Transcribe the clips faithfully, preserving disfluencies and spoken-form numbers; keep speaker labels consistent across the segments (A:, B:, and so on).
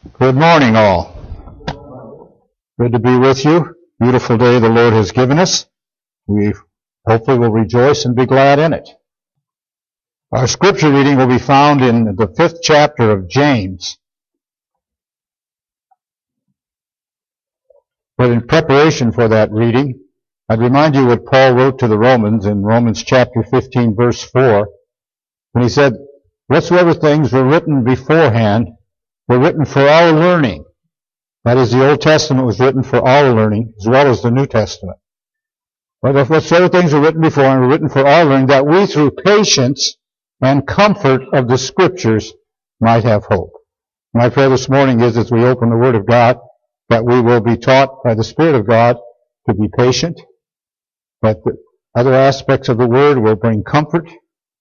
A: Good morning, all. Good to be with you. Beautiful day the Lord has given us. We hopefully will rejoice and be glad in it. Our scripture reading will be found in the fifth chapter of James. But in preparation for that reading, I'd remind you what Paul wrote to the Romans in Romans chapter fifteen, verse four, when he said, "Whatsoever things were written beforehand were written for our learning." That is, the Old Testament was written for our learning, as well as the New Testament. But whatsoever things were written beforehand were written for our learning, that we through patience and comfort of the Scriptures might have hope. My prayer this morning is, as we open the Word of God, that we will be taught by the Spirit of God to be patient, that the other aspects of the Word will bring comfort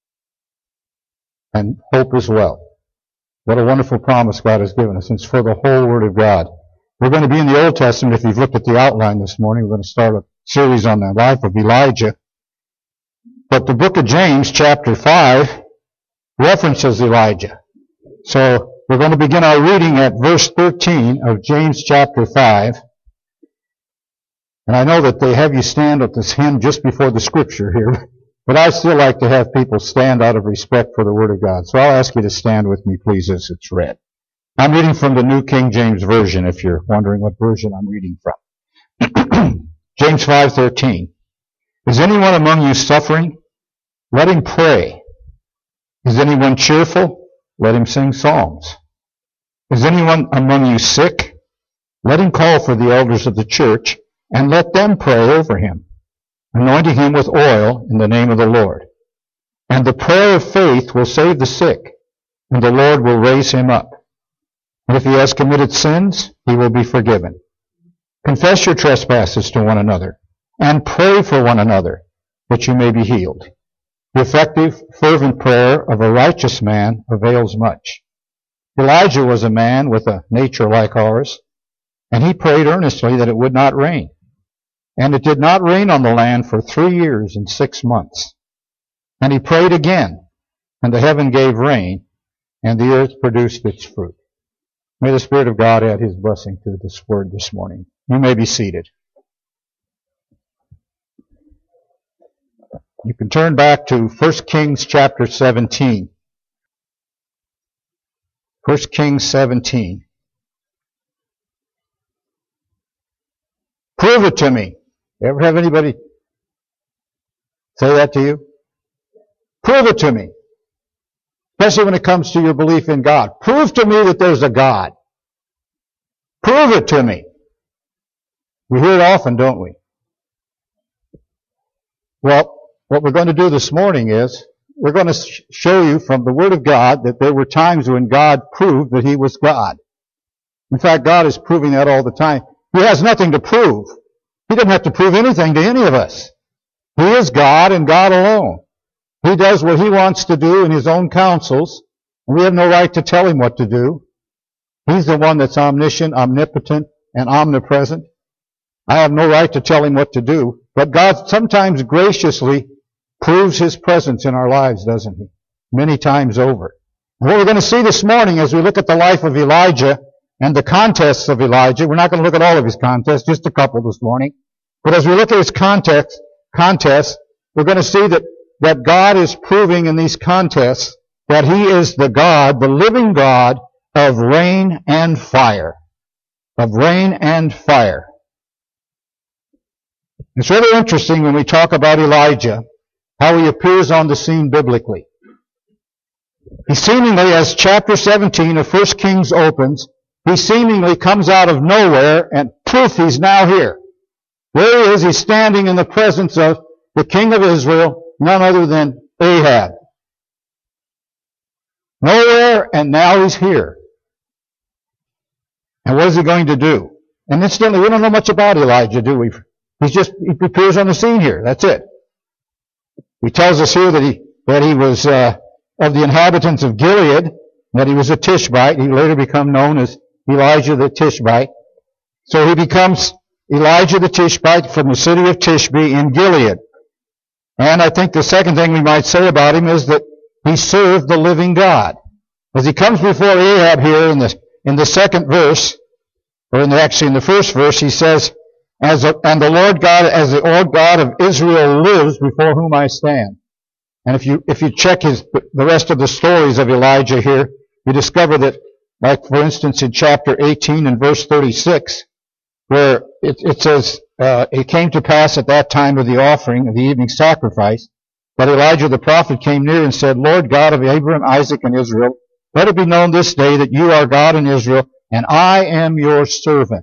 A: and hope as well. What a wonderful promise God has given us. It's for the whole Word of God. We're going to be in the Old Testament. If you've looked at the outline this morning, we're going to start a series on the life of Elijah. But the book of James, chapter five, references Elijah. So we're going to begin our reading at verse thirteen of James chapter five. And I know that they have you stand at this hymn just before the scripture here, but I still like to have people stand out of respect for the Word of God. So I'll ask you to stand with me, please, as it's read. I'm reading from the New King James Version, if you're wondering what version I'm reading from. James five thirteen. Is anyone among you suffering? Let him pray. Is anyone cheerful? Let him sing psalms. Is anyone among you sick? Let him call for the elders of the church, and let them pray over him, anointing him with oil in the name of the Lord. And the prayer of faith will save the sick, and the Lord will raise him up. And if he has committed sins, he will be forgiven. Confess your trespasses to one another, and pray for one another, that you may be healed. The effective, fervent prayer of a righteous man avails much. Elijah was a man with a nature like ours, and he prayed earnestly that it would not rain. And it did not rain on the land for three years and six months. And he prayed again, and the heaven gave rain, and the earth produced its fruit. May the Spirit of God add His blessing to this word this morning. You may be seated. You can turn back to First Kings chapter seventeen. First Kings seventeen. Prove it to me. Ever have anybody say that to you? Prove it to me. Especially when it comes to your belief in God. Prove to me that there's a God. Prove it to me. We hear it often, don't we? Well, what we're going to do this morning is we're going to show you from the Word of God that there were times when God proved that He was God. In fact, God is proving that all the time. He has nothing to prove. He doesn't have to prove anything to any of us. He is God and God alone. He does what He wants to do in His own counsels, and we have no right to tell Him what to do. He's the one that's omniscient, omnipotent, and omnipresent. I have no right to tell Him what to do, but God sometimes graciously proves His presence in our lives, doesn't He? Many times over. And what we're going to see this morning as we look at the life of Elijah and the contests of Elijah, we're not going to look at all of his contests, just a couple this morning. But as we look at his context, contests, we're going to see that, that God is proving in these contests that He is the God, the living God of rain and fire. Of rain and fire. It's really interesting when we talk about Elijah, how he appears on the scene biblically. He seemingly, as chapter seventeen of First Kings opens, he seemingly comes out of nowhere and poof, he's now here. There he is, he's standing in the presence of the king of Israel, none other than Ahab. Nowhere, and now he's here. And what is he going to do? And incidentally, we don't know much about Elijah, do we? He's just, he appears on the scene here. That's it. He tells us here that he, that he was uh, of the inhabitants of Gilead, that he was a Tishbite. He later became known as Elijah the Tishbite. So he becomes Elijah the Tishbite from the city of Tishbe in Gilead. And I think the second thing we might say about him is that he served the living God. As he comes before Ahab here in the, in the second verse, or in the, actually in the first verse, he says, as a, and the Lord God, as the Lord God of Israel lives before whom I stand. And if you, if you check his, the rest of the stories of Elijah here, you discover that, like for instance in chapter eighteen and verse thirty-six, where it, it says, uh, it came to pass at that time of the offering of the evening sacrifice, that Elijah the prophet came near and said, Lord God of Abraham, Isaac, and Israel, let it be known this day that you are God in Israel, and I am your servant.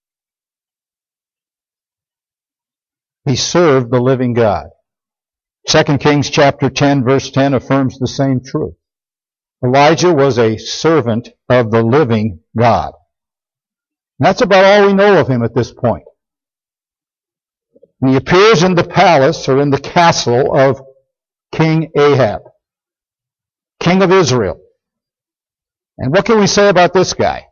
A: He served the living God. Second Kings chapter ten, verse ten affirms the same truth. Elijah was a servant of the living God. And that's about all we know of him at this point. And he appears in the palace, or in the castle of King Ahab, king of Israel. And what can we say about this guy?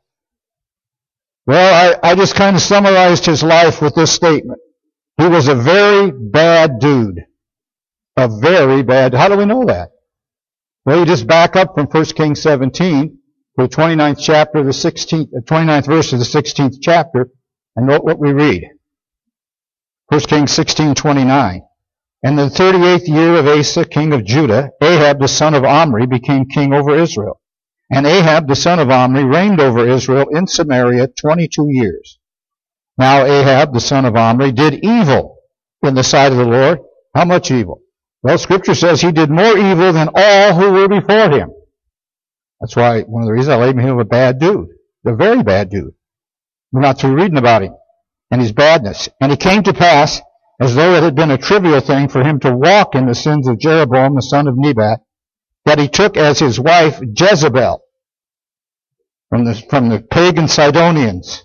A: Well, I, I just kind of summarized his life with this statement. He was a very bad dude. A very bad. How do we know that? Well, you just back up from First Kings seventeen to the twenty-ninth chapter, the sixteenth, the twenty-ninth verse of the sixteenth chapter, and note what we read. First Kings sixteen twenty-nine. And the thirty-eighth year of Asa, king of Judah, Ahab the son of Omri became king over Israel. And Ahab the son of Omri reigned over Israel in Samaria twenty-two years. Now Ahab the son of Omri did evil in the sight of the Lord. How much evil? Well, Scripture says he did more evil than all who were before him. That's why one of the reasons I label him a bad dude. A very bad dude. We're not through reading about him and his badness. And it came to pass, as though it had been a trivial thing for him to walk in the sins of Jeroboam the son of Nebat, that he took as his wife Jezebel from the, from the pagan Sidonians.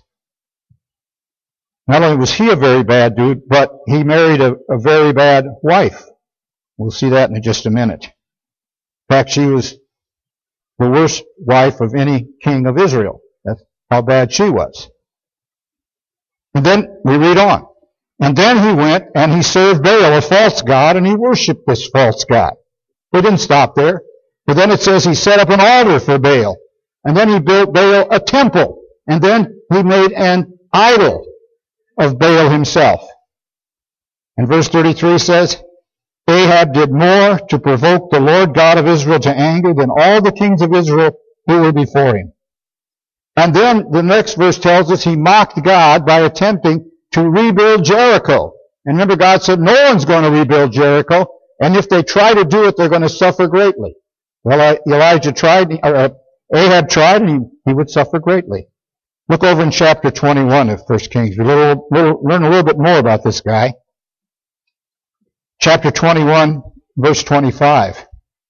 A: Not only was he a very bad dude, but he married a, a very bad wife. We'll see that in just a minute. In fact, she was the worst wife of any king of Israel. That's how bad she was. And then we read on. And then he went and he served Baal, a false god, and he worshipped this false god. He didn't stop there. But then it says he set up an altar for Baal. And then he built Baal a temple. And then he made an idol of Baal himself. And verse thirty-three says, Ahab did more to provoke the Lord God of Israel to anger than all the kings of Israel who were before him. And then the next verse tells us he mocked God by attempting to rebuild Jericho. And remember, God said no one's going to rebuild Jericho, and if they try to do it, they're going to suffer greatly. Well, Elijah tried, or Ahab tried, and he, he would suffer greatly. Look over in chapter twenty-one of First Kings. We little, little, learn a little bit more about this guy. Chapter twenty-one, verse twenty-five.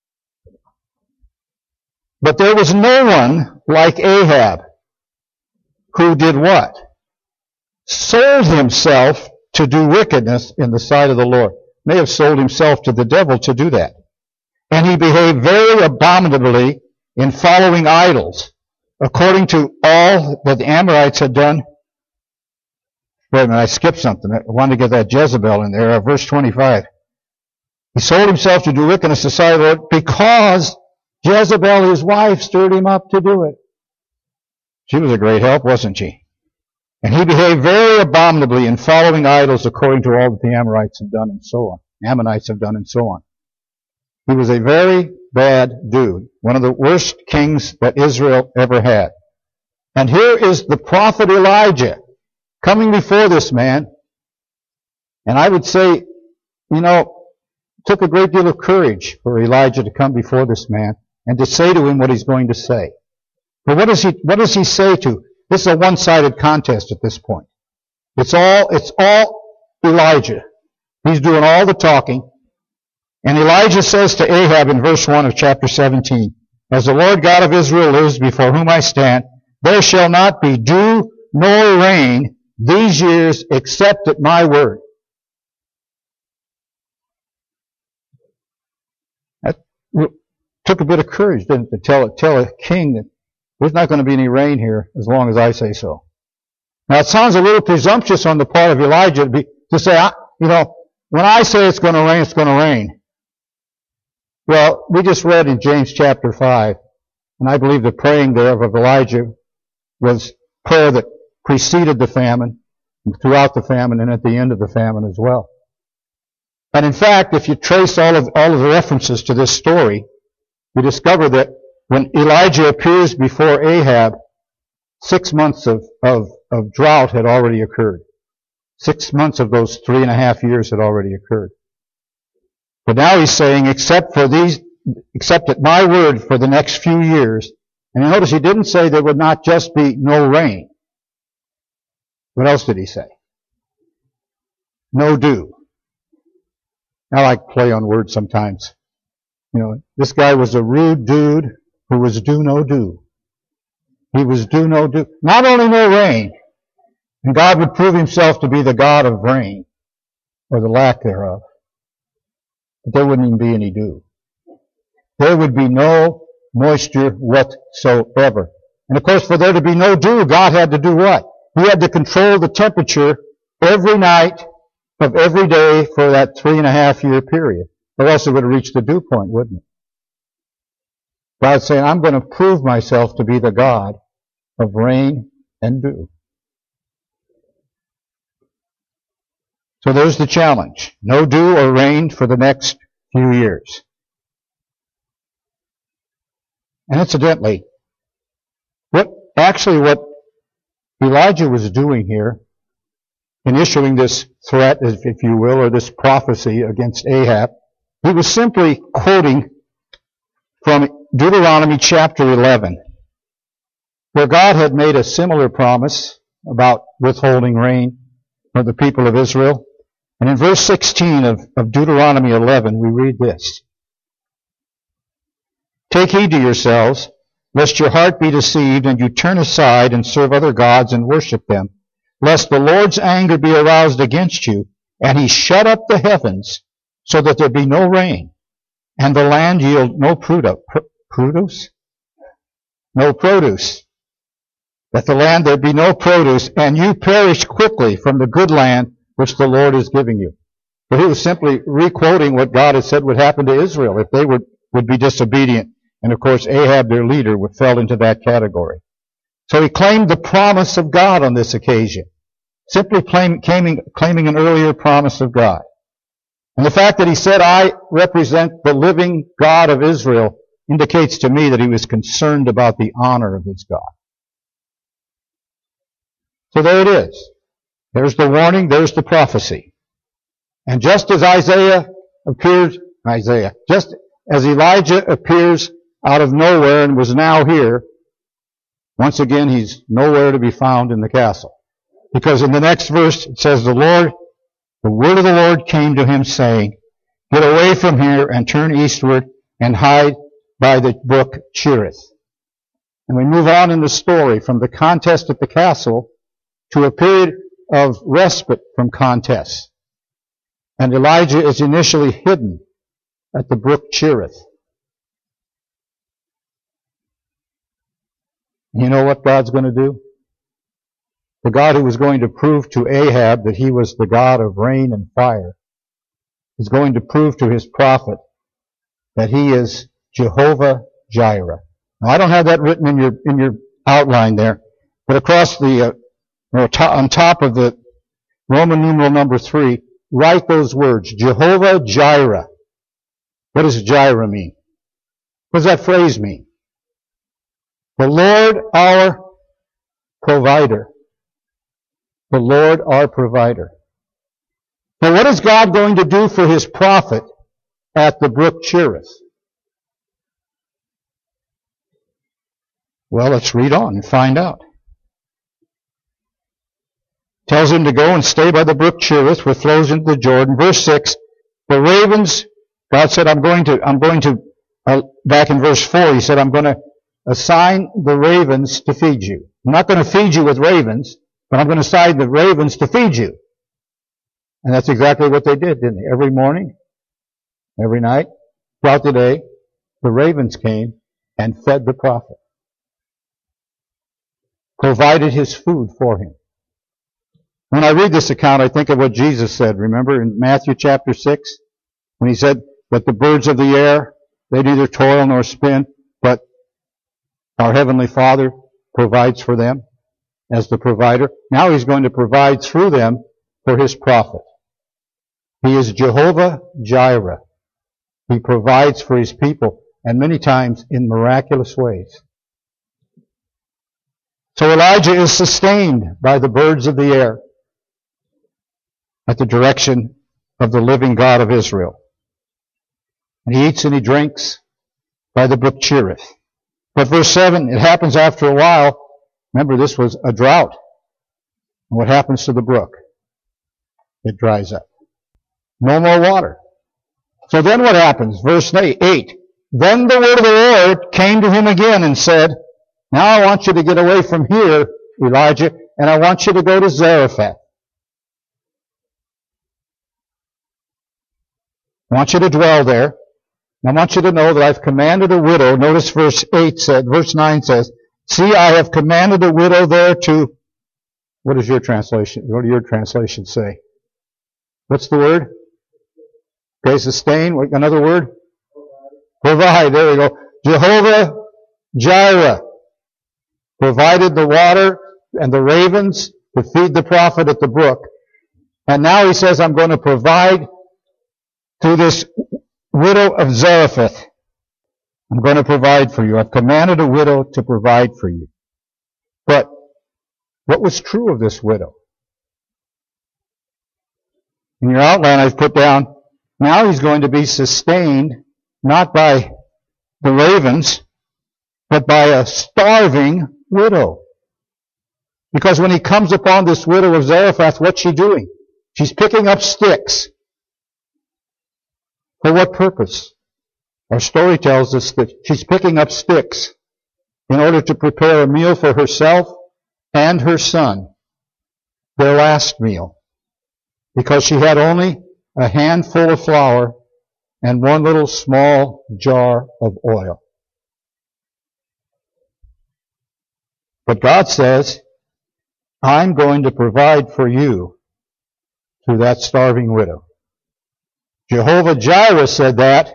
A: But there was no one like Ahab who did what? Sold himself to do wickedness in the sight of the Lord. May have sold himself to the devil to do that. And he behaved very abominably in following idols, according to all that the Amorites had done. Wait a minute, I skipped something. I wanted to get that Jezebel in there. Uh, verse twenty-five. He sold himself to do wickedness in the sight of the Lord because Jezebel, his wife, stirred him up to do it. She was a great help, wasn't she? And he behaved very abominably in following idols according to all that the Amorites have done and so on. Ammonites have done and so on. He was a very bad dude. One of the worst kings that Israel ever had. And here is the prophet Elijah coming before this man. And I would say, you know, it took a great deal of courage for Elijah to come before this man and to say to him what he's going to say. But what does he, what does he say to? This is a one-sided contest at this point. It's all, it's all Elijah. He's doing all the talking. And Elijah says to Ahab in verse one of chapter seventeen, As the Lord God of Israel lives before whom I stand, there shall not be dew nor rain these years except at my word. That took a bit of courage, didn't it, to tell, tell a king that there's not going to be any rain here as long as I say so. Now it sounds a little presumptuous on the part of Elijah to, be, to say, you know, when I say it's going to rain, it's going to rain. Well, we just read in James chapter five, and I believe the praying there of Elijah was prayer that preceded the famine, throughout the famine, and at the end of the famine as well. And in fact, if you trace all of, all of the references to this story, you discover that when Elijah appears before Ahab, six months of, of, of drought had already occurred. Six months of those three and a half years had already occurred. But now he's saying, except for these, except at my word for the next few years. And you notice he didn't say there would not just be no rain. What else did he say? No dew. I like play on words sometimes. You know, this guy was a rude dude who was do no do. He was do no do. Not only no rain, and God would prove himself to be the God of rain, or the lack thereof, but there wouldn't even be any dew. There would be no moisture whatsoever. And of course, for there to be no dew, God had to do what? He had to control the temperature every night of every day for that three and a half year period. Or else it would have reached the dew point, wouldn't it? God's saying, I'm going to prove myself to be the God of rain and dew. So there's the challenge. No dew or rain for the next few years. And incidentally, what actually what Elijah was doing here in issuing this threat, if you will, or this prophecy against Ahab, he was simply quoting from Deuteronomy chapter eleven, where God had made a similar promise about withholding rain for the people of Israel. And in verse sixteen of, of Deuteronomy eleven, we read this. Take heed to yourselves, lest your heart be deceived, and you turn aside and serve other gods and worship them, lest the Lord's anger be aroused against you, and he shut up the heavens, so that there be no rain, and the land yield no produce. Produce? No produce. That the land there be no produce, and you perish quickly from the good land which the Lord is giving you. But he was simply re-quoting what God had said would happen to Israel if they would, would be disobedient. And of course, Ahab, their leader, fell into that category. So he claimed the promise of God on this occasion, simply claim, claiming, claiming an earlier promise of God. And the fact that he said, I represent the living God of Israel, indicates to me that he was concerned about the honor of his God. So there it is. There's the warning, there's the prophecy. And just as Isaiah appears, Isaiah, just as Elijah appears out of nowhere and was now here, once again he's nowhere to be found in the castle. Because in the next verse it says, the Lord, the word of the Lord came to him saying, get away from here and turn eastward and hide by the brook Cherith. And we move on in the story from the contest at the castle to a period of respite from contests. And Elijah is initially hidden at the brook Cherith. You know what God's going to do? The God who was going to prove to Ahab that he was the God of rain and fire is going to prove to his prophet that he is Jehovah Jireh. Now, I don't have that written in your in your outline there, but across the uh, or to, on top of the Roman numeral number three, write those words: Jehovah Jireh. What does Jireh mean? What does that phrase mean? The Lord our provider. The Lord our provider. Now, what is God going to do for his prophet at the brook Cherith? Well, let's read on and find out. Tells him to go and stay by the brook Cherith, which flows into the Jordan. Verse six, the ravens, God said, I'm going to, I'm going to, uh, back in verse four, he said, I'm going to assign the ravens to feed you. I'm not going to feed you with ravens, but I'm going to assign the ravens to feed you. And that's exactly what they did, didn't they? Every morning, every night, throughout the day, the ravens came and fed the prophet. Provided his food for him. When I read this account, I think of what Jesus said. Remember in Matthew chapter six, when he said that the birds of the air, they neither toil nor spin, but our Heavenly Father provides for them as the provider. Now he's going to provide through them for his prophet. He is Jehovah Jireh. He provides for his people, and many times in miraculous ways. So Elijah is sustained by the birds of the air at the direction of the living God of Israel. And he eats and he drinks by the brook Cherith. But verse seven, it happens after a while. Remember, this was a drought. And what happens to the brook? It dries up. No more water. So then what happens? Verse eight. Then the word of the Lord came to him again and said, now I want you to get away from here, Elijah, and I want you to go to Zarephath. I want you to dwell there. I want you to know that I've commanded a widow. Notice verse eight said, verse nine says, see, I have commanded a widow there to, what does your translation, what do your translations say? What's the word? Okay, sustain. Another word? Provide. There we go. Jehovah Jireh provided the water and the ravens to feed the prophet at the brook. And now he says, I'm going to provide through this widow of Zarephath. I'm going to provide for you. I've commanded a widow to provide for you. But what was true of this widow? In your outline, I've put down, now he's going to be sustained not by the ravens, but by a starving widow. Because when he comes upon this widow of Zarephath, what's she doing? She's picking up sticks. For what purpose? Our story tells us that she's picking up sticks in order to prepare a meal for herself and her son, their last meal, because she had only a handful of flour and one little small jar of oil. But God says, I'm going to provide for you through that starving widow. Jehovah Jireh said that.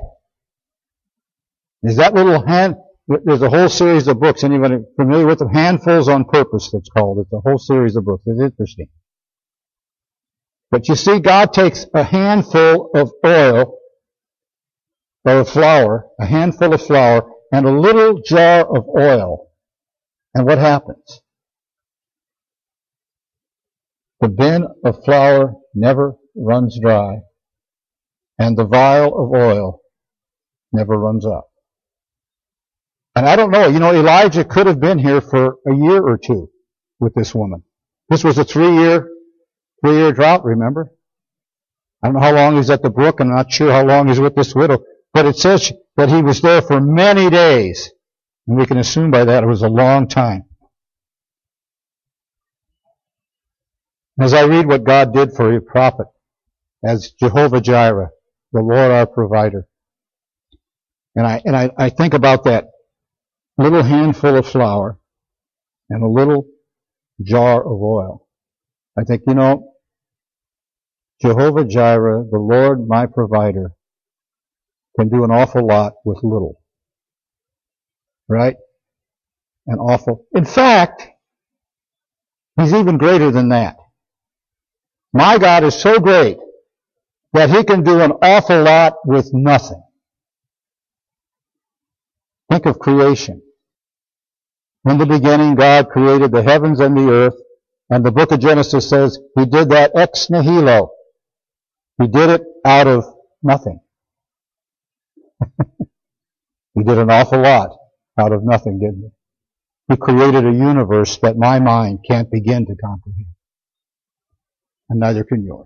A: Is that little hand, there's a whole series of books. Anyone familiar with them? Handfuls on Purpose, that's called. It's a whole series of books. It's interesting. But you see, God takes a handful of oil, or of flour, a handful of flour, and a little jar of oil. And what happens? The bin of flour never runs dry, and the vial of oil never runs out. And I don't know, you know, Elijah could have been here for a year or two with this woman. This was a three-year, three-year drought, remember? I don't know how long he's at the brook, and I'm not sure how long he's with this widow, but it says that he was there for many days. And we can assume by that it was a long time. As I read what God did for your prophet, as Jehovah Jireh, the Lord our provider, and I, and I, I think about that little handful of flour and a little jar of oil. I think, you know, Jehovah Jireh, the Lord my provider, can do an awful lot with little. Right? An awful. In fact, he's even greater than that. My God is so great that he can do an awful lot with nothing. Think of creation. In the beginning, God created the heavens and the earth, and the book of Genesis says he did that ex nihilo. He did it out of nothing. He did an awful lot out of nothing, didn't he? He created a universe that my mind can't begin to comprehend. And neither can yours.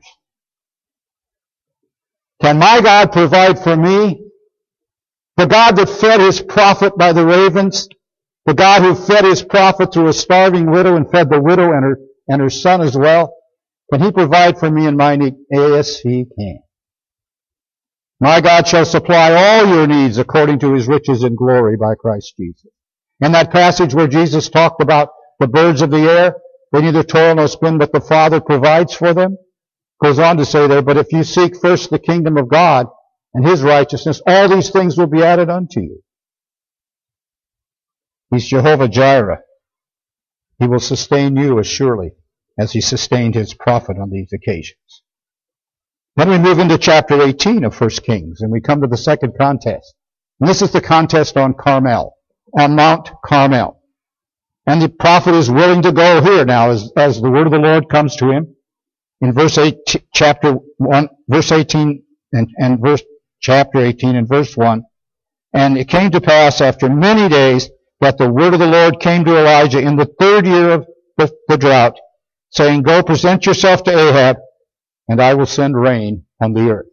A: Can my God provide for me? The God that fed his prophet by the ravens, the God who fed his prophet through a starving widow and fed the widow and her, and her son as well, can he provide for me in my need? Yes, he can. My God shall supply all your needs according to his riches and glory by Christ Jesus. In that passage where Jesus talked about the birds of the air, they neither toil nor spin, but the Father provides for them, goes on to say there, but if you seek first the kingdom of God and his righteousness, all these things will be added unto you. He's Jehovah Jireh. He will sustain you as surely as he sustained his prophet on these occasions. Then we move into chapter eighteen of First Kings, and we come to the second contest. And this is the contest on Carmel, on Mount Carmel. And the prophet is willing to go here now as, as the word of the Lord comes to him. In verse eight, chapter one, verse eighteen, and, and verse, chapter eighteen and verse one. And it came to pass after many days that the word of the Lord came to Elijah in the third year of the, the drought, saying, Go present yourself to Ahab, and I will send rain on the earth.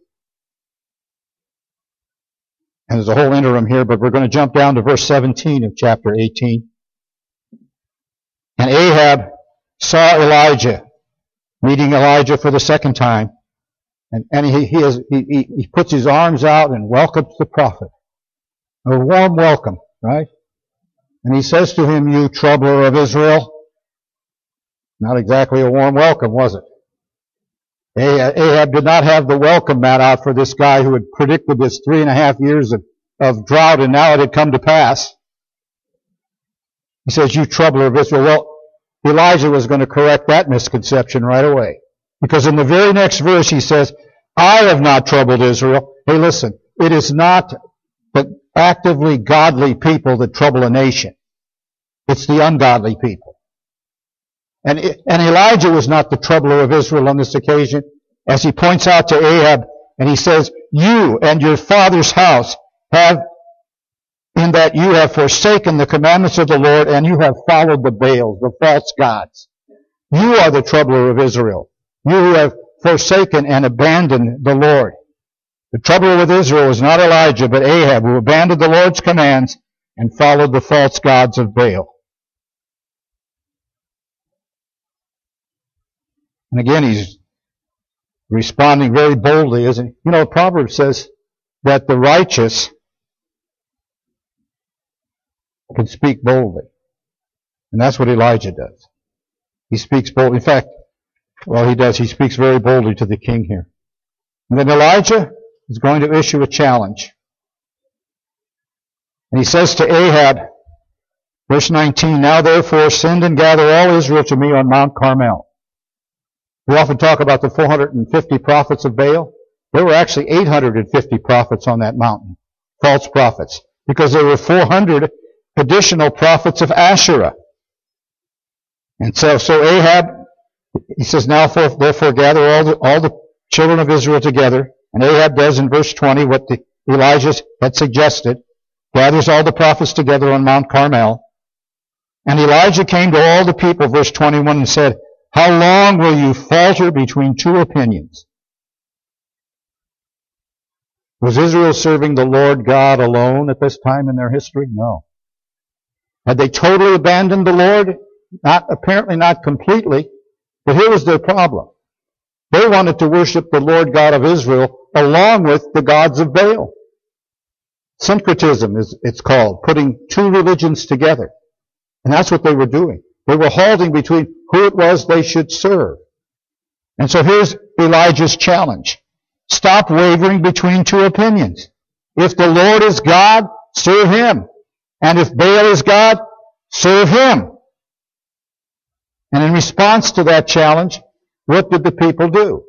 A: And there's a whole interim here, but we're going to jump down to verse seventeen of chapter eighteen. And Ahab saw Elijah, meeting Elijah for the second time, and, and he, he, is, he, he puts his arms out and welcomes the prophet. A warm welcome, right? And he says to him, You troubler of Israel. Not exactly a warm welcome, was it? Ahab did not have the welcome mat out for this guy who had predicted this three and a half years of, of drought, and now it had come to pass. He says, You troubler of Israel. Well, Elijah was going to correct that misconception right away. Because in the very next verse he says, I have not troubled Israel. Hey, listen, it is not the actively godly people that trouble a nation. It's the ungodly people. And, and Elijah was not the troubler of Israel on this occasion, as he points out to Ahab, and he says, You and your father's house have, in that you have forsaken the commandments of the Lord, and you have followed the Baals, the false gods. You are the troubler of Israel. You who have forsaken and abandoned the Lord. The troubler with Israel was not Elijah, but Ahab, who abandoned the Lord's commands and followed the false gods of Baal. And again, he's responding very boldly, isn't he? You know, Proverbs says that the righteous can speak boldly. And that's what Elijah does. He speaks boldly. In fact, well, he does. He speaks very boldly to the king here. And then Elijah is going to issue a challenge. And he says to Ahab, verse nineteen, Now therefore send and gather all Israel to me on Mount Carmel. We often talk about the four hundred fifty prophets of Baal. There were actually eight hundred fifty prophets on that mountain, false prophets, because there were four hundred additional prophets of Asherah. And so, so Ahab, he says, Now for, therefore gather all the, all the children of Israel together. And Ahab does in verse twenty what the, Elijah had suggested, gathers all the prophets together on Mount Carmel. And Elijah came to all the people, verse twenty-one, and said, How long will you falter between two opinions? Was Israel serving the Lord God alone at this time in their history? No. Had they totally abandoned the Lord? Not, apparently not completely. But here was their problem. They wanted to worship the Lord God of Israel along with the gods of Baal. Syncretism is it's called, putting two religions together. And that's what they were doing. They were halting between who it was they should serve. And so here's Elijah's challenge. Stop wavering between two opinions. If the Lord is God, serve Him. And if Baal is God, serve him. And in response to that challenge, what did the people do?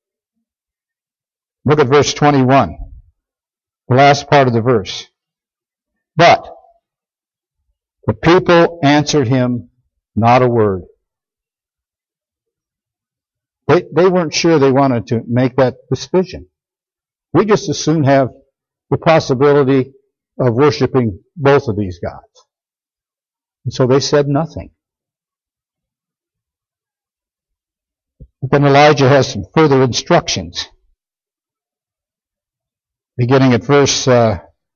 A: Look at verse twenty-one, the last part of the verse. But the people answered him not a word. They, they weren't sure they wanted to make that decision. We just as soon have the possibility of worshiping both of these gods. And so they said nothing. But then Elijah has some further instructions. Beginning at verse uh,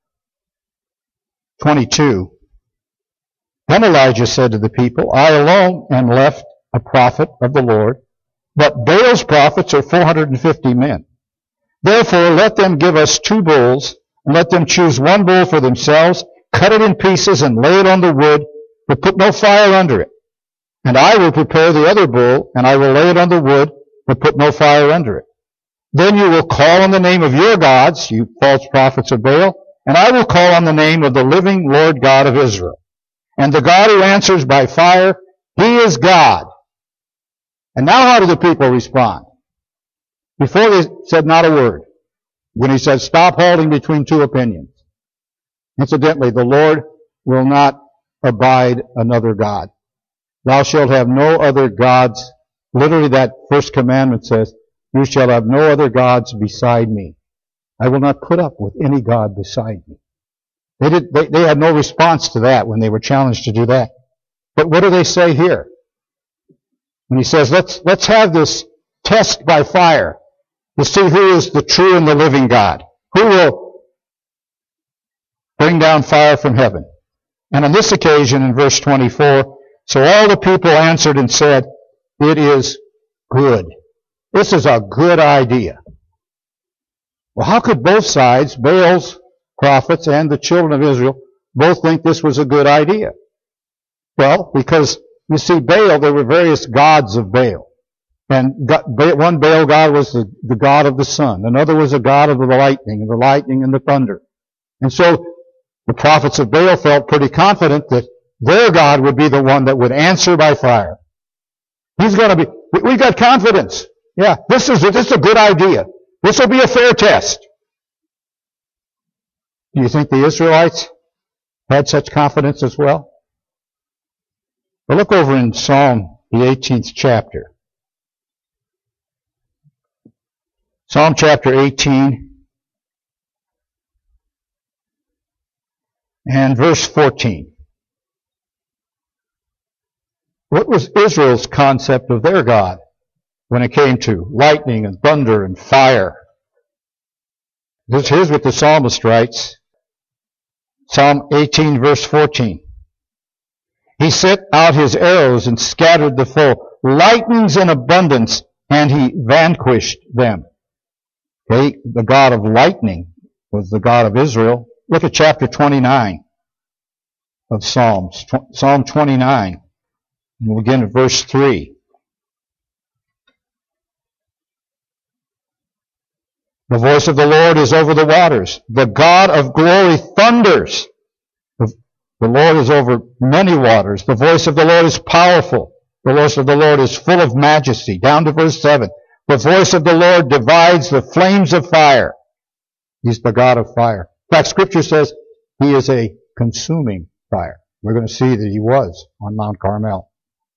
A: twenty-two. Then Elijah said to the people, I alone am left a prophet of the Lord, but Baal's prophets are four hundred fifty men. Therefore let them give us two bulls, and let them choose one bull for themselves, cut it in pieces, and lay it on the wood, but put no fire under it. And I will prepare the other bull, and I will lay it on the wood, but put no fire under it. Then you will call on the name of your gods, you false prophets of Baal, and I will call on the name of the living Lord God of Israel. And the God who answers by fire, He is God. And now how do the people respond? Before they said not a word. When he said, stop halting between two opinions. Incidentally, the Lord will not abide another God. Thou shalt have no other gods. Literally, that first commandment says, you shall have no other gods beside me. I will not put up with any God beside me. They, did, they, they had no response to that when they were challenged to do that. But what do they say here? When he says, let's, let's have this test by fire to see who is the true and the living God. Who will bring down fire from heaven? And on this occasion, in verse twenty-four, so all the people answered and said, it is good. This is a good idea. Well, how could both sides, Baal's prophets and the children of Israel, both think this was a good idea? Well, because, you see, Baal, there were various gods of Baal. And God, one Baal god was the, the god of the sun. Another was a god of the lightning, and the lightning and the thunder. And so, the prophets of Baal felt pretty confident that their God would be the one that would answer by fire. He's going to be, we've got confidence. Yeah, this is, this is a good idea. This will be a fair test. Do you think the Israelites had such confidence as well? Well, look over in Psalm, the eighteenth chapter. Psalm chapter eighteen. And verse fourteen. What was Israel's concept of their God when it came to lightning and thunder and fire? This, here's what the psalmist writes. Psalm eighteen, verse fourteen. He sent out his arrows and scattered the foe, lightnings in abundance, and he vanquished them. Okay, the God of lightning was the God of Israel. Look at chapter twenty-nine of Psalms. Psalm twenty-nine. And we'll begin at verse three. The voice of the Lord is over the waters. The God of glory thunders. The Lord is over many waters. The voice of the Lord is powerful. The voice of the Lord is full of majesty. Down to verse seven. The voice of the Lord divides the flames of fire. He's the God of fire. In fact, Scripture says he is a consuming fire. We're going to see that he was on Mount Carmel.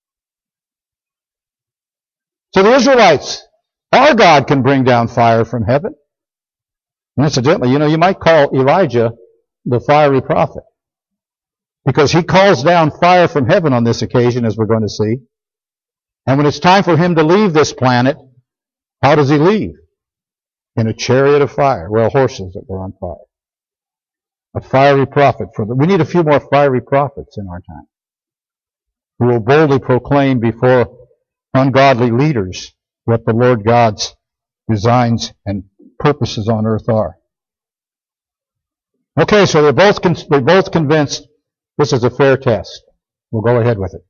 A: So the Israelites, our God can bring down fire from heaven. And incidentally, you know, you might call Elijah the fiery prophet, because he calls down fire from heaven on this occasion, as we're going to see. And when it's time for him to leave this planet, how does he leave? In a chariot of fire. Well, horses that were on fire. A fiery prophet. For the, we need a few more fiery prophets in our time, who will boldly proclaim before ungodly leaders what the Lord God's designs and purposes on earth are. Okay, so they're both con- they're both convinced this is a fair test. We'll go ahead with it.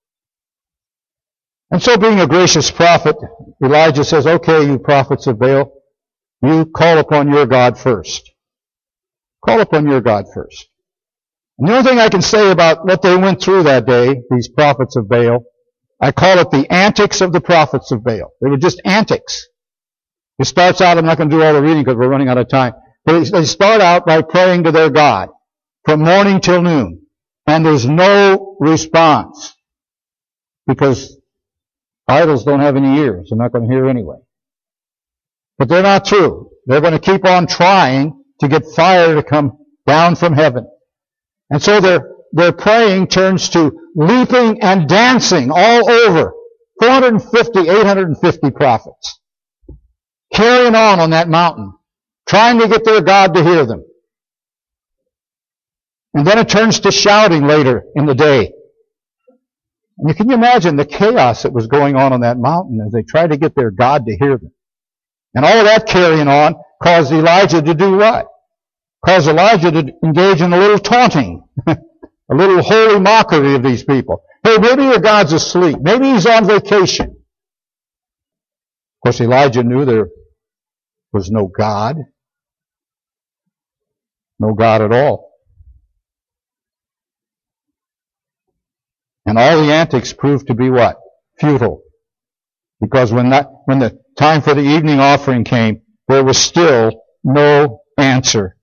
A: And so, being a gracious prophet, Elijah says, okay, you prophets of Baal, you call upon your God first. Call upon your God first. And the only thing I can say about what they went through that day, these prophets of Baal, I call it the antics of the prophets of Baal. They were just antics. It starts out, I'm not going to do all the reading because we're running out of time, but they start out by praying to their God from morning till noon. And there's no response, because idols don't have any ears. They're not going to hear anyway. But they're not through. They're going to keep on trying to get fire to come down from heaven. And so their, their praying turns to leaping and dancing all over. four hundred fifty, eight hundred fifty prophets carrying on on that mountain, trying to get their God to hear them. And then it turns to shouting later in the day. And you can imagine the chaos that was going on on that mountain as they tried to get their God to hear them. And all of that carrying on caused Elijah to do what? Caused Elijah to engage in a little taunting, a little holy mockery of these people. Hey, maybe your God's asleep. Maybe he's on vacation. Of course, Elijah knew there was no God. No God at all. And all the antics proved to be what? Futile. Because when that, when the time for the evening offering came, there was still no answer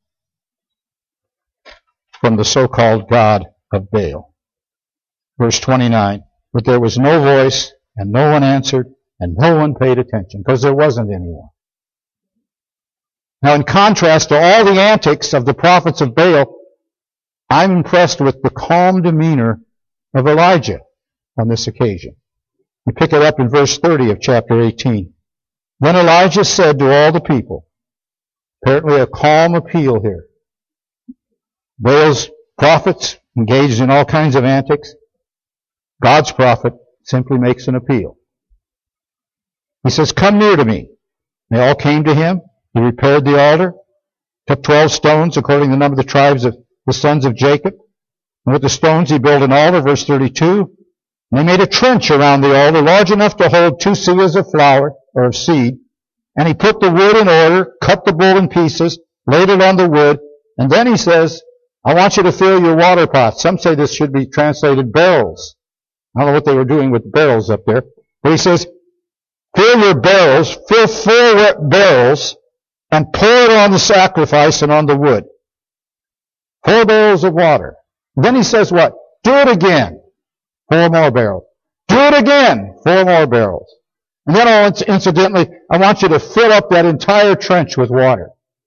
A: from the so-called God of Baal. Verse twenty-nine, but there was no voice, and no one answered, and no one paid attention, because there wasn't anyone. Now, in contrast to all the antics of the prophets of Baal, I'm impressed with the calm demeanor of Elijah on this occasion. You pick it up in verse thirty of chapter eighteen. Then Elijah said to all the people, apparently a calm appeal here. Baal's prophets engaged in all kinds of antics. God's prophet simply makes an appeal. He says, come near to me. They all came to him. He repaired the altar, took twelve stones according to the number of the tribes of the sons of Jacob. And with the stones he built an altar, verse thirty-two. And they made a trench around the altar large enough to hold two seahs of flour, or of seed. And he put the wood in order, cut the bull in pieces, laid it on the wood. And then he says, I want you to fill your water pots. Some say this should be translated barrels. I don't know what they were doing with barrels up there. But he says, fill your barrels, fill four barrels, and pour it on the sacrifice and on the wood. Four barrels of water. And then he says what? Do it again. Four more barrels. Do it again. Four more barrels. And then, oh, incidentally, I want you to fill up that entire trench with water.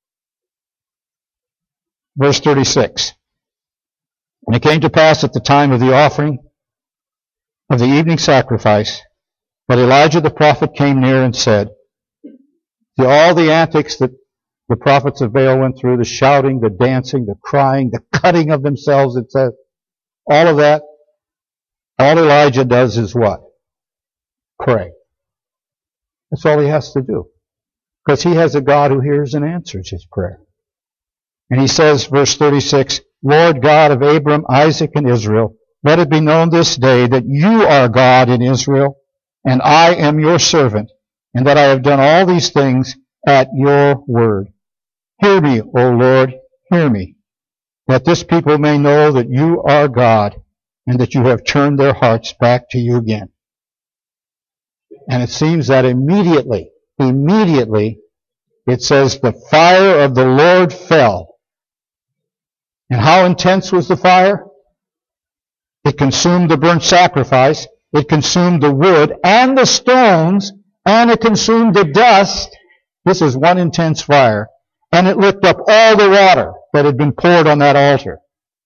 A: Verse thirty-six. And it came to pass at the time of the offering of the evening sacrifice that Elijah the prophet came near and said, see, all the antics that the prophets of Baal went through, the shouting, the dancing, the crying, the cutting of themselves, it says, all of that, all Elijah does is what? Pray. That's all he has to do. Because he has a God who hears and answers his prayer. And he says, verse thirty-six, Lord God of Abram, Isaac, and Israel, let it be known this day that you are God in Israel, and I am your servant, and that I have done all these things at your word. Hear me, O Lord, hear me, that this people may know that you are God, and that you have turned their hearts back to you again. And it seems that immediately, immediately, it says the fire of the Lord fell. And how intense was the fire? It consumed the burnt sacrifice, it consumed the wood and the stones, and it consumed the dust. This is one intense fire. And it licked up all the water that had been poured on that altar.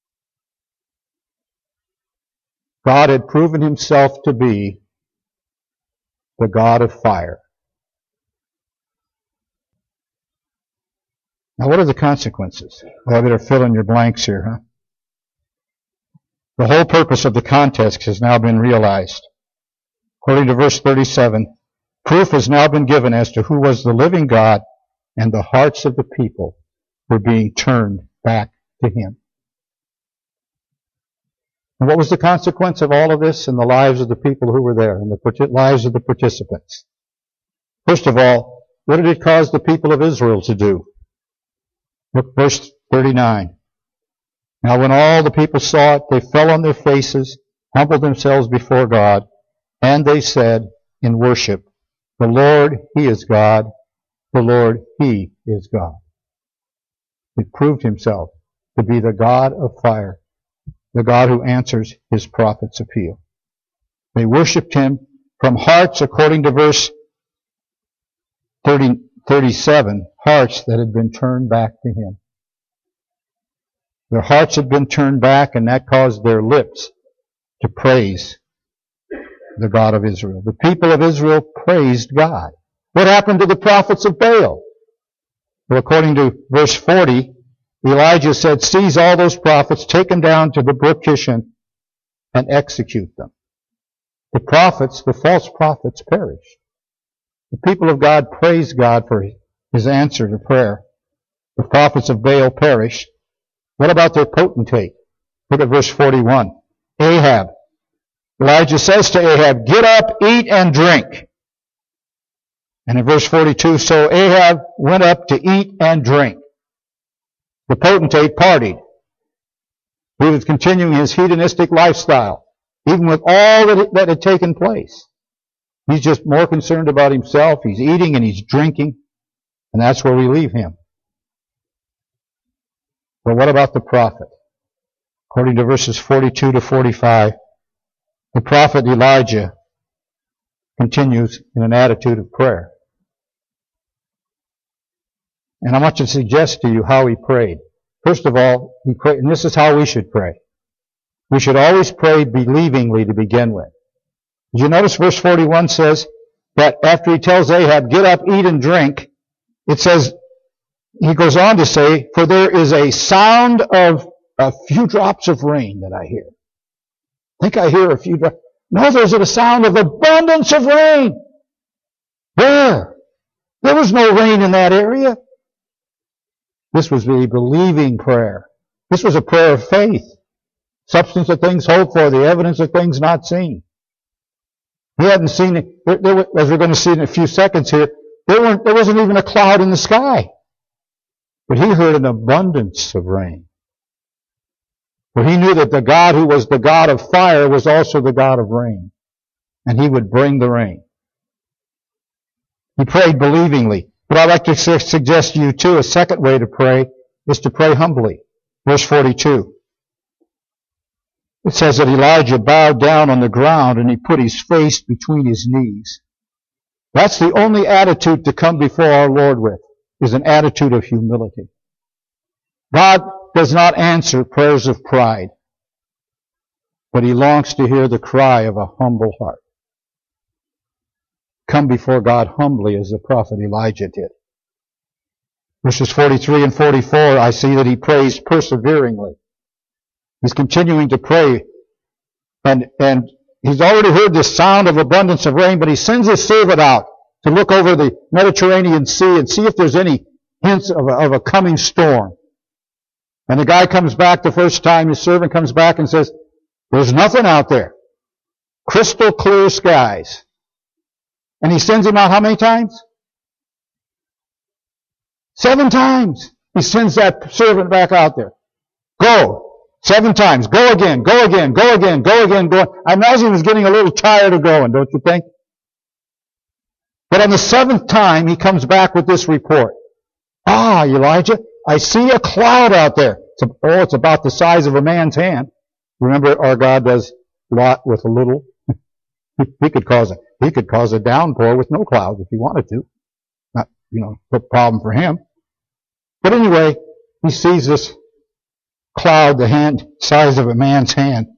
A: God had proven himself to be the God of fire. Now, what are the consequences? Well, I better fill in your blanks here, huh? The whole purpose of the contest has now been realized. According to verse thirty-seven, proof has now been given as to who was the living God, and the hearts of the people were being turned back to him. And what was the consequence of all of this in the lives of the people who were there, and the lives of the participants? First of all, what did it cause the people of Israel to do? Look, verse thirty-nine. Now when all the people saw it, they fell on their faces, humbled themselves before God, and they said in worship, the Lord, He is God. The Lord, He is God. He proved Himself to be the God of fire, the God who answers His prophet's appeal. They worshipped Him from hearts, according to verse thirty, thirty-seven, hearts that had been turned back to Him. Their hearts had been turned back, and that caused their lips to praise the God of Israel. The people of Israel praised God. What happened to the prophets of Baal? Well, according to verse forty, Elijah said, seize all those prophets, take them down to the brook Kishon, and execute them. The prophets, the false prophets, perished. The people of God praised God for His answer to prayer. The prophets of Baal perished. What about their potentate? Look at verse forty-one. Ahab. Elijah says to Ahab, get up, eat, and drink. And in verse forty-two, so Ahab went up to eat and drink. The potentate partied. He was continuing his hedonistic lifestyle. even with all that, that had taken place. He's just more concerned about himself. He's eating and he's drinking, and that's where we leave him. But what about the prophet? According to verses forty-two to forty-five, the prophet Elijah continues in an attitude of prayer. And I want to suggest to you how he prayed. First of all, he prayed, and this is how we should pray. We should always pray believingly to begin with. Did you notice verse forty-one says that after he tells Ahab, get up, eat and drink, it says, he goes on to say, for there is a sound of a few drops of rain that I hear. I think I hear a few drops. No, there's a sound of abundance of rain. Where? There was no rain in that area. This was the believing prayer. This was a prayer of faith. Substance of things hoped for, the evidence of things not seen. He hadn't seen it. There, there, as we're going to see in a few seconds here, there, weren't, there wasn't even a cloud in the sky. But he heard an abundance of rain. For he knew that the God who was the God of fire was also the God of rain. And he would bring the rain. He prayed believingly. But I'd like to su- suggest to you too, a second way to pray is to pray humbly. Verse forty-two. It says that Elijah bowed down on the ground and he put his face between his knees. That's the only attitude to come before our Lord with, is an attitude of humility. God does not answer prayers of pride, but he longs to hear the cry of a humble heart. Come before God humbly as the prophet Elijah did. Verses forty-three and forty-four, I see that he prays perseveringly. He's continuing to pray, and, and he's already heard the sound of abundance of rain, but he sends his servant out to look over the Mediterranean Sea and see if there's any hints of a, of a coming storm. And the guy comes back the first time, his servant comes back and says, there's nothing out there. Crystal clear skies. And he sends him out how many times? Seven times. He sends that servant back out there. Go. Seven times. Go again. Go again. Go again. Go again. Go. I imagine he was getting a little tired of going, don't you think? But on the seventh time, he comes back with this report. Ah, Elijah, I see a cloud out there. It's a, oh, it's about the size of a man's hand. Remember, our God does a lot with a little. He could cause a, he could cause a downpour with no clouds if he wanted to. Not, you know, a problem for him. But anyway, he sees this cloud, the hand, size of a man's hand.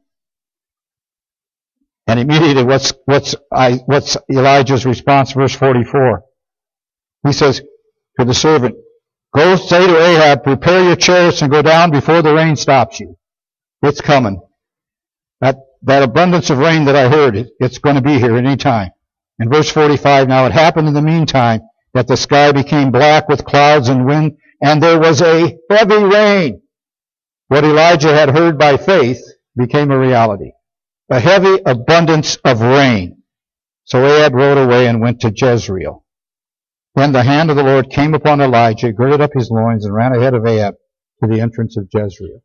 A: And immediately, what's, what's, I, what's Elijah's response? Verse forty-four. He says to the servant, go say to Ahab, prepare your chariots and go down before the rain stops you. It's coming. That, that abundance of rain that I heard, it, it's going to be here any time. In verse forty-five, now it happened in the meantime that the sky became black with clouds and wind, and there was a heavy rain. What Elijah had heard by faith became a reality. A heavy abundance of rain. So Ahab rode away and went to Jezreel. Then the hand of the Lord came upon Elijah, girded up his loins, and ran ahead of Ahab to the entrance of Jezreel.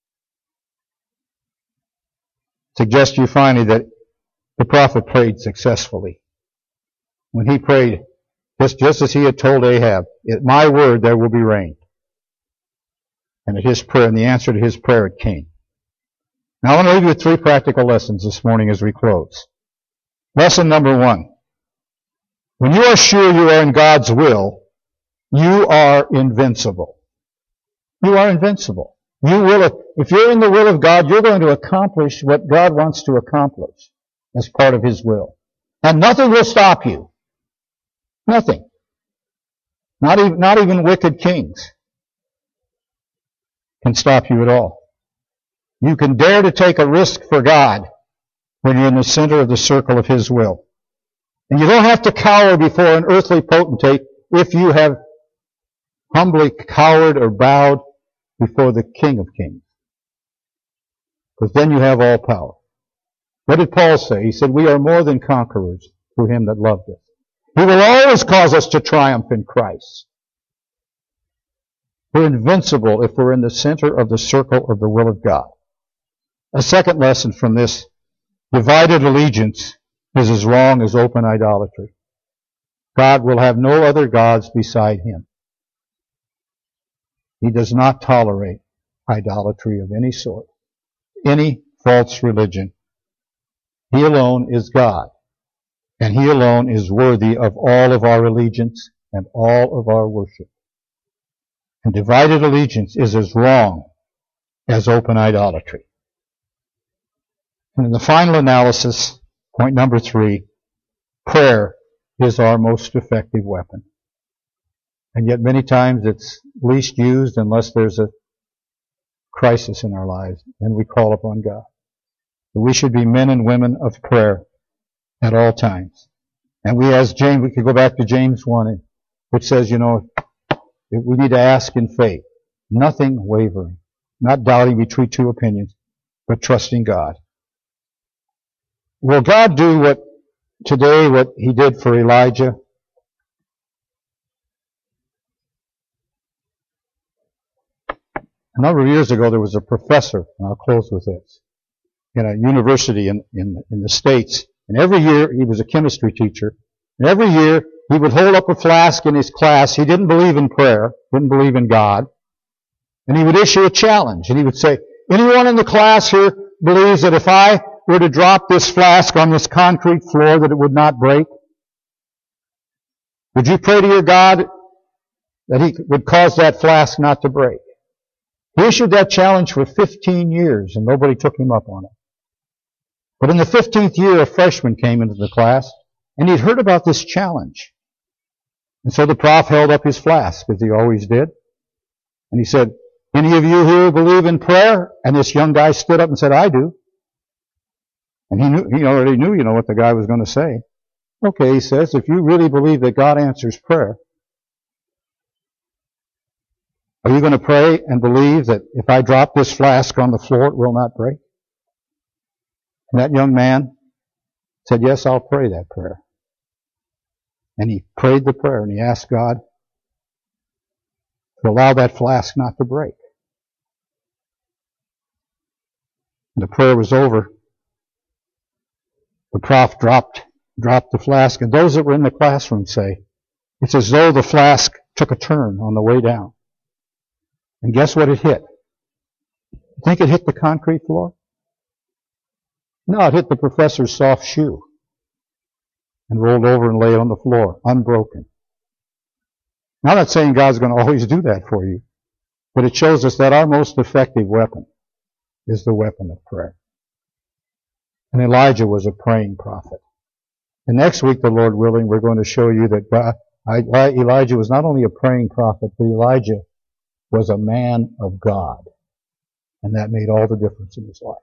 A: Suggest you finally that the prophet prayed successfully. When he prayed, just, just as he had told Ahab, at my word there will be rain. And at his prayer, and the answer to his prayer, it came. Now I want to leave you with three practical lessons this morning as we close. Lesson number one. When you are sure you are in God's will, you are invincible. You are invincible. You will, if you're in the will of God, you're going to accomplish what God wants to accomplish as part of His will. And nothing will stop you. Nothing. Not even, not even wicked kings can stop you at all. You can dare to take a risk for God when you're in the center of the circle of His will. And you don't have to cower before an earthly potentate if you have humbly cowered or bowed before the King of Kings. Because then you have all power. What did Paul say? He said, we are more than conquerors through Him that loved us. He will always cause us to triumph in Christ. We're invincible if we're in the center of the circle of the will of God. A second lesson from this Divided allegiance is as wrong as open idolatry. God will have no other gods beside Him. He does not tolerate idolatry of any sort, any false religion. He alone is God, and He alone is worthy of all of our allegiance and all of our worship. And divided allegiance is as wrong as open idolatry. And in the final analysis, point number three, prayer is our most effective weapon. And yet many times it's least used unless there's a crisis in our lives, and we call upon God. But we should be men and women of prayer at all times. And we, as James, we could go back to James one, which says, you know, we need to ask in faith, nothing wavering, not doubting between two opinions, but trusting God. Will God do what today, what He did for Elijah? A number of years ago, there was a professor, and I'll close with this, in a university in, in, in the States. And every year, he was a chemistry teacher. And every year, he would hold up a flask in his class. He didn't believe in prayer, didn't believe in God. And he would issue a challenge. And he would say, anyone in the class here believes that if I were to drop this flask on this concrete floor, that it would not break? Would you pray to your God that He would cause that flask not to break? He issued that challenge for fifteen years, and nobody took him up on it. But in the fifteenth year, a freshman came into the class, and he'd heard about this challenge. And so the prof held up his flask, as he always did. And he said, any of you here believe in prayer? And this young guy stood up and said, I do. And he knew, he already knew, you know, what the guy was going to say. Okay, he says, if you really believe that God answers prayer, are you going to pray and believe that if I drop this flask on the floor, it will not break? And that young man said, yes, I'll pray that prayer. And he prayed the prayer, and he asked God to allow that flask not to break. And the prayer was over. The prof dropped, dropped the flask, and those that were in the classroom say, it's as though the flask took a turn on the way down. And guess what it hit? You think it hit the concrete floor? No, it hit the professor's soft shoe and rolled over and lay on the floor, unbroken. Now, I'm not saying God's going to always do that for you, but it shows us that our most effective weapon is the weapon of prayer. And Elijah was a praying prophet. And next week, the Lord willing, we're going to show you that God, Elijah was not only a praying prophet, but Elijah was a man of God. And that made all the difference in his life.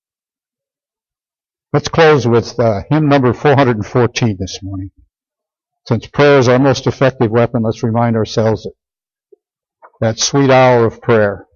A: Let's close with uh, hymn number four hundred fourteen this morning. Since prayer is our most effective weapon, let's remind ourselves that, that sweet hour of prayer